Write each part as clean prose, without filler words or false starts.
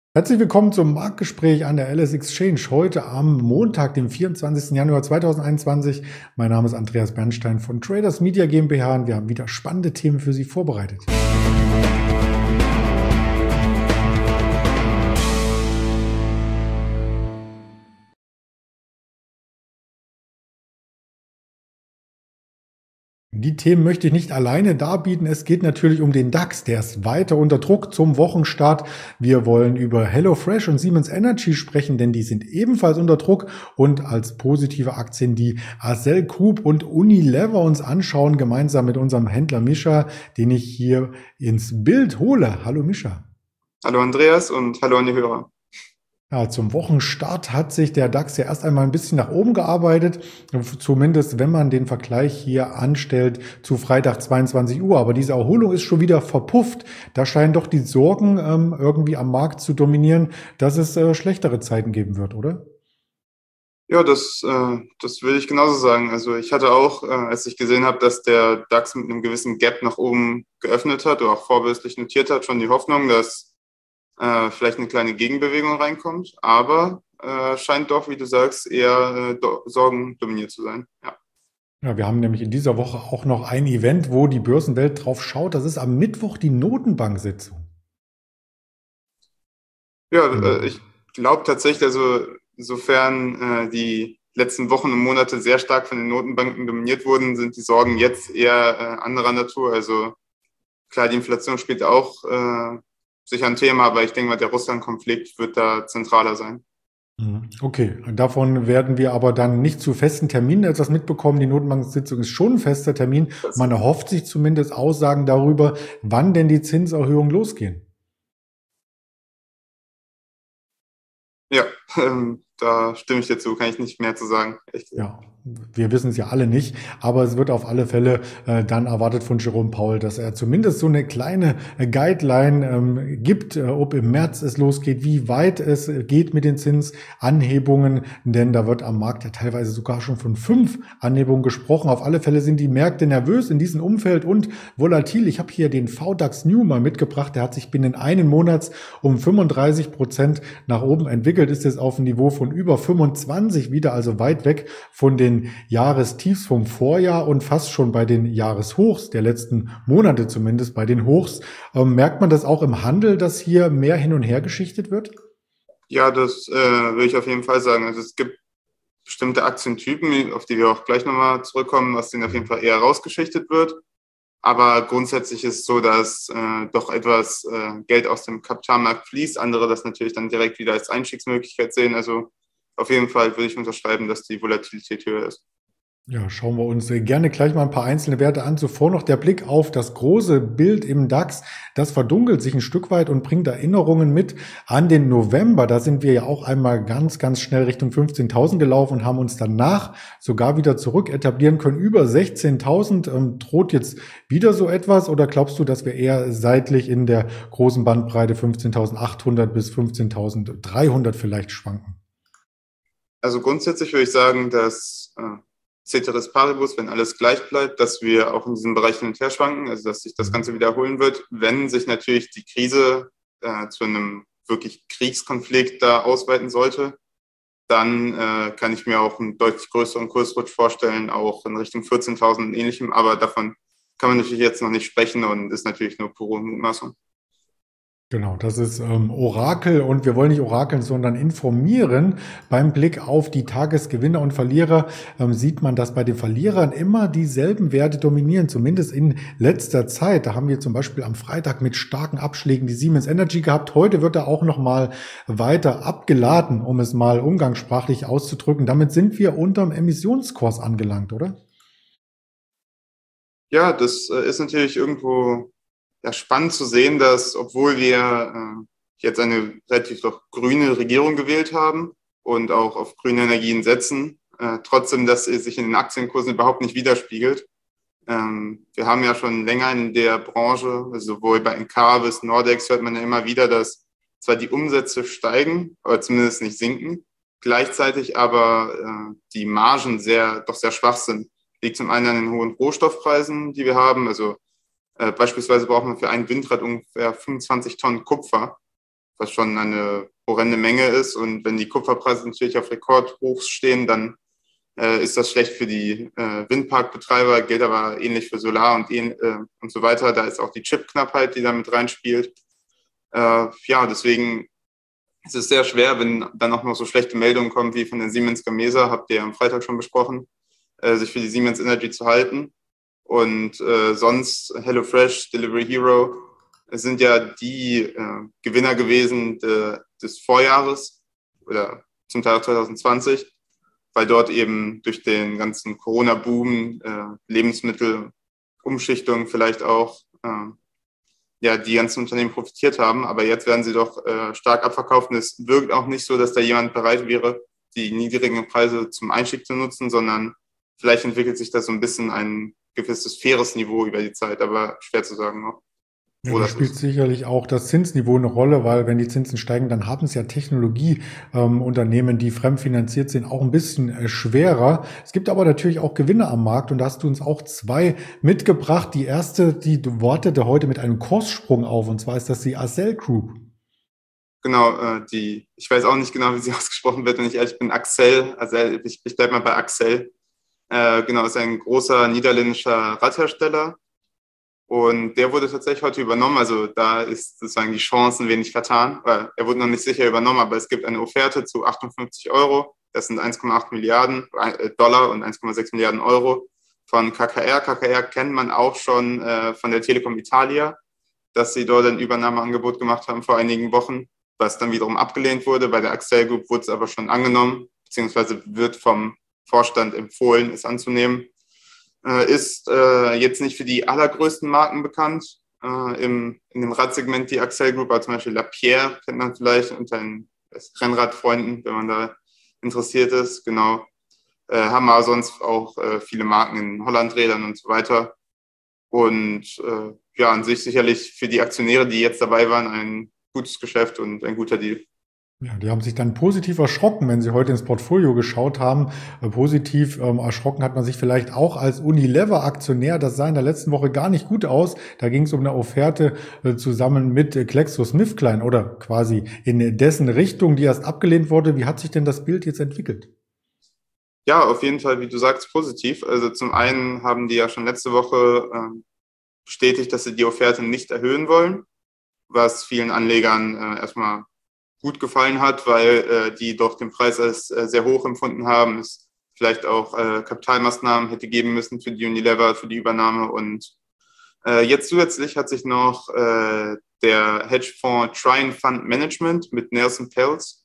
Herzlich willkommen zum Marktgespräch an der LS Exchange heute am Montag, dem 24. Januar 2021. Mein Name ist Andreas Bernstein von Traders Media GmbH und wir haben wieder spannende Themen für Sie vorbereitet. Die Themen möchte ich nicht alleine darbieten. Es geht natürlich um den DAX. Der ist weiter unter Druck zum Wochenstart. Wir wollen über HelloFresh und Siemens Energy sprechen, denn die sind ebenfalls unter Druck. Und als positive Aktien die Accel Group und Unilever uns anschauen, gemeinsam mit unserem Händler Mischa, den ich hier ins Bild hole. Hallo Mischa. Hallo Andreas und hallo an die Hörer. Ja, zum Wochenstart hat sich der DAX ja erst einmal ein bisschen nach oben gearbeitet, zumindest wenn man den Vergleich hier anstellt zu Freitag 22 Uhr. Aber diese Erholung ist schon wieder verpufft. Da scheinen doch die Sorgen irgendwie am Markt zu dominieren, dass es schlechtere Zeiten geben wird, oder? Ja, das will ich genauso sagen. Also ich hatte auch, als ich gesehen habe, dass der DAX mit einem gewissen Gap nach oben geöffnet hat oder auch vorbörslich notiert hat, schon die Hoffnung, dass vielleicht eine kleine Gegenbewegung reinkommt. Aber scheint doch, wie du sagst, eher Sorgen dominiert zu sein. Ja. Ja, wir haben nämlich in dieser Woche auch noch ein Event, wo die Börsenwelt drauf schaut. Das ist am Mittwoch die Notenbank-Sitzung. Ja, Genau. ich glaube tatsächlich, also insofern die letzten Wochen und Monate sehr stark von den Notenbanken dominiert wurden, sind die Sorgen jetzt eher anderer Natur. Also klar, die Inflation spielt auch sicher ein Thema, aber ich denke mal, der Russland-Konflikt wird da zentraler sein. Okay, davon werden wir aber dann nicht zu festen Terminen etwas mitbekommen. Die Notenbank-Sitzung ist schon ein fester Termin. Das, Man erhofft sich zumindest Aussagen darüber, wann denn die Zinserhöhungen losgehen. ja, da stimme ich dir zu, kann ich nicht mehr zu sagen, ehrlich gesagt. Ja, wir wissen es ja alle nicht, aber es wird auf alle Fälle dann erwartet von Jerome Powell, dass er zumindest so eine kleine Guideline gibt, ob im März es losgeht, wie weit es geht mit den Zinsanhebungen, denn da wird am Markt ja teilweise sogar schon von 5 Anhebungen gesprochen. Auf alle Fälle sind die Märkte nervös in diesem Umfeld und volatil. Ich habe hier den VDAX New mal mitgebracht, der hat sich binnen einen Monats um 35% nach oben entwickelt, ist jetzt auf ein Niveau von über 25 wieder, also weit weg von den Jahrestiefs vom Vorjahr und fast schon bei den Jahreshochs der letzten Monate zumindest, bei den Hochs. Merkt man das auch im Handel, dass hier mehr hin und her geschichtet wird? Ja, das will ich auf jeden Fall sagen. Also es gibt bestimmte Aktientypen, auf die wir auch gleich nochmal zurückkommen, was denen auf jeden Fall eher rausgeschichtet wird. Aber grundsätzlich ist es so, dass doch etwas Geld aus dem Kapitalmarkt fließt. Andere das natürlich dann direkt wieder als Einstiegsmöglichkeit sehen. Also auf jeden Fall würde ich unterschreiben, dass die Volatilität höher ist. Ja, schauen wir uns gerne gleich mal ein paar einzelne Werte an. Zuvor noch der Blick auf das große Bild im DAX. Das verdunkelt sich ein Stück weit und bringt Erinnerungen mit an den November. Da sind wir ja auch einmal ganz, ganz schnell Richtung 15.000 gelaufen und haben uns danach sogar wieder zurück etablieren können. Über 16.000. Droht jetzt wieder so etwas oder glaubst du, dass wir eher seitlich in der großen Bandbreite 15.800 bis 15.300 vielleicht schwanken? Also grundsätzlich würde ich sagen, dass Ceteris Paribus, wenn alles gleich bleibt, dass wir auch in diesem Bereich hin und her schwanken, also dass sich das Ganze wiederholen wird, wenn sich natürlich die Krise zu einem wirklich Kriegskonflikt da ausweiten sollte, dann kann ich mir auch einen deutlich größeren Kursrutsch vorstellen, auch in Richtung 14.000 und ähnlichem, aber davon kann man natürlich jetzt noch nicht sprechen und ist natürlich nur pure Mutmaßung. Genau, das ist Orakel und wir wollen nicht orakeln, sondern informieren. Beim Blick auf die Tagesgewinner und Verlierer sieht man, dass bei den Verlierern immer dieselben Werte dominieren, zumindest in letzter Zeit. Da haben wir zum Beispiel am Freitag mit starken Abschlägen die Siemens Energy gehabt. Heute wird er auch noch mal weiter abgeladen, um es mal umgangssprachlich auszudrücken. Damit sind wir unterm Emissionskurs angelangt, oder? Ja, das ist natürlich irgendwo ja, spannend zu sehen, dass obwohl wir jetzt eine relativ doch grüne Regierung gewählt haben und auch auf grüne Energien setzen, trotzdem, dass es sich in den Aktienkursen überhaupt nicht widerspiegelt. Wir haben ja schon länger in der Branche, also sowohl bei NK bis Nordex hört man ja immer wieder, dass zwar die Umsätze steigen, aber zumindest nicht sinken, gleichzeitig aber die Margen doch sehr schwach sind. Liegt zum einen an den hohen Rohstoffpreisen, die wir haben. Also beispielsweise braucht man für ein Windrad ungefähr 25 Tonnen Kupfer, was schon eine horrende Menge ist. Und wenn die Kupferpreise natürlich auf Rekordhochs stehen, dann ist das schlecht für die Windparkbetreiber, gilt aber ähnlich für Solar und so weiter. Da ist auch die Chipknappheit, die da mit reinspielt. Ja, deswegen ist es sehr schwer, wenn dann auch noch so schlechte Meldungen kommen wie von der Siemens Gamesa, habt ihr am Freitag schon besprochen, sich für die Siemens Energy zu halten. Und sonst HelloFresh, Delivery Hero sind ja die Gewinner gewesen des Vorjahres oder zum Teil auch 2020, weil dort eben durch den ganzen Corona-Boom, Lebensmittelumschichtung vielleicht auch ja, die ganzen Unternehmen profitiert haben. Aber jetzt werden sie doch stark abverkauft und es wirkt auch nicht so, dass da jemand bereit wäre, die niedrigen Preise zum Einstieg zu nutzen, sondern vielleicht entwickelt sich da so ein bisschen ein gewisses faires Niveau über die Zeit, aber schwer zu sagen noch. Ja, da spielt sicherlich auch das Zinsniveau eine Rolle, weil wenn die Zinsen steigen, dann haben es ja Technologieunternehmen, die fremdfinanziert sind, auch ein bisschen schwerer. Es gibt aber natürlich auch Gewinner am Markt und da hast du uns auch zwei mitgebracht. Die erste, die wartete heute mit einem Kurssprung auf und zwar ist das die Accel Group. Genau, ich weiß auch nicht genau, wie sie ausgesprochen wird, wenn ich ehrlich bin, Accel, ich bleibe mal bei Accel. Genau, ist ein großer niederländischer Radhersteller. Und der wurde tatsächlich heute übernommen. Also da ist sozusagen die Chancen wenig vertan. Er wurde noch nicht sicher übernommen, aber es gibt eine Offerte zu 58 Euro. Das sind 1,8 Milliarden Dollar und 1,6 Milliarden Euro von KKR. KKR kennt man auch schon von der Telekom Italia, dass sie dort ein Übernahmeangebot gemacht haben vor einigen Wochen, was dann wiederum abgelehnt wurde. Bei der Accel Group wurde es aber schon angenommen, beziehungsweise wird vom Vorstand empfohlen, es anzunehmen. Ist jetzt nicht für die allergrößten Marken bekannt. In dem Radsegment die Accel Group, aber zum Beispiel Lapierre kennt man vielleicht unter den Rennradfreunden, wenn man da interessiert ist. Genau. Haben aber sonst auch viele Marken in Hollandrädern und so weiter. Und ja, an sich sicherlich für die Aktionäre, die jetzt dabei waren, ein gutes Geschäft und ein guter Deal. Ja, die haben sich dann positiv erschrocken, wenn sie heute ins Portfolio geschaut haben. Positiv erschrocken hat man sich vielleicht auch als Unilever-Aktionär. Das sah in der letzten Woche gar nicht gut aus. Da ging es um eine Offerte zusammen mit GlaxoSmithKline oder quasi in dessen Richtung, die erst abgelehnt wurde. Wie hat sich denn das Bild jetzt entwickelt? Ja, auf jeden Fall, wie du sagst, positiv. Also zum einen haben die ja schon letzte Woche bestätigt, dass sie die Offerte nicht erhöhen wollen, was vielen Anlegern erstmal gut gefallen hat, weil die doch den Preis als sehr hoch empfunden haben. Es vielleicht auch Kapitalmaßnahmen hätte geben müssen für die Unilever, für die Übernahme. Und jetzt zusätzlich hat sich noch der Hedgefonds Trine Fund Management mit Nelson Peltz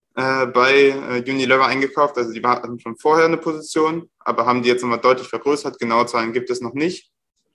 bei Unilever eingekauft. Also die hatten schon vorher eine Position, aber haben die jetzt nochmal deutlich vergrößert. Genaue Zahlen gibt es noch nicht.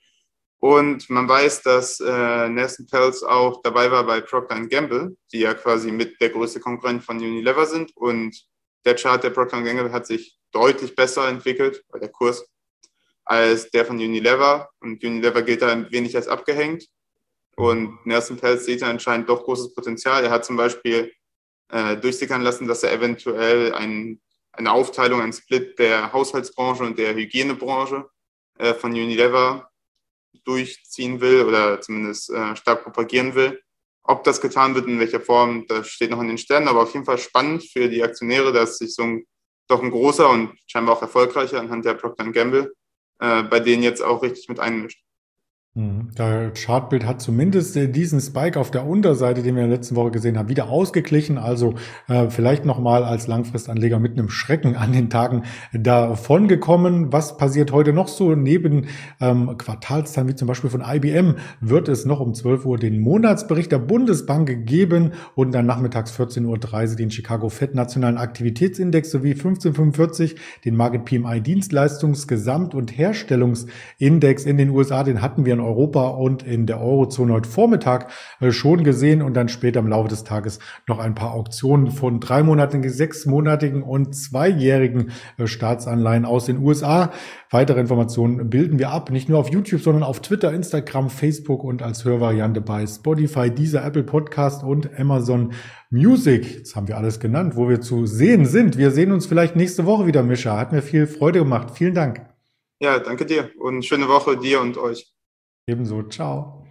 Und man weiß, dass Nelson Peltz auch dabei war bei Procter & Gamble, die ja quasi mit der größte Konkurrent von Unilever sind. Und der Chart der Procter & Gamble hat sich deutlich besser entwickelt, bei der Kurs, als der von Unilever. Und Unilever gilt da ein wenig als abgehängt. Und Nelson Peltz sieht da anscheinend doch großes Potenzial. Er hat zum Beispiel durchsickern lassen, dass er eventuell eine Aufteilung, einen Split der Haushaltsbranche und der Hygienebranche von Unilever durchziehen will oder zumindest stark propagieren will. Ob das getan wird, in welcher Form, das steht noch in den Sternen, aber auf jeden Fall spannend für die Aktionäre, dass sich doch ein großer und scheinbar auch erfolgreicher anhand der Procter & Gamble bei denen jetzt auch richtig mit einmischt. Das Chartbild hat zumindest diesen Spike auf der Unterseite, den wir in der letzten Woche gesehen haben, wieder ausgeglichen. Also vielleicht nochmal als Langfristanleger mit einem Schrecken an den Tagen davon gekommen. Was passiert heute noch so? Neben Quartalszahlen wie zum Beispiel von IBM wird es noch um 12 Uhr den Monatsbericht der Bundesbank geben und dann nachmittags 14:30 Uhr den Chicago Fed Nationalen Aktivitätsindex sowie 15:45 den Market PMI Dienstleistungsgesamt- und Herstellungsindex in den USA. Den hatten wir in Europa und in der Eurozone heute Vormittag schon gesehen und dann später im Laufe des Tages noch ein paar Auktionen von 3-monatigen, 6-monatigen und 2-jährigen Staatsanleihen aus den USA. Weitere Informationen bilden wir ab, nicht nur auf YouTube, sondern auf Twitter, Instagram, Facebook und als Hörvariante bei Spotify, Deezer, Apple Podcast und Amazon Music. Jetzt haben wir alles genannt, wo wir zu sehen sind. Wir sehen uns vielleicht nächste Woche wieder, Mischa. Hat mir viel Freude gemacht. Vielen Dank. Ja, danke dir und schöne Woche dir und euch. Ebenso. Ciao.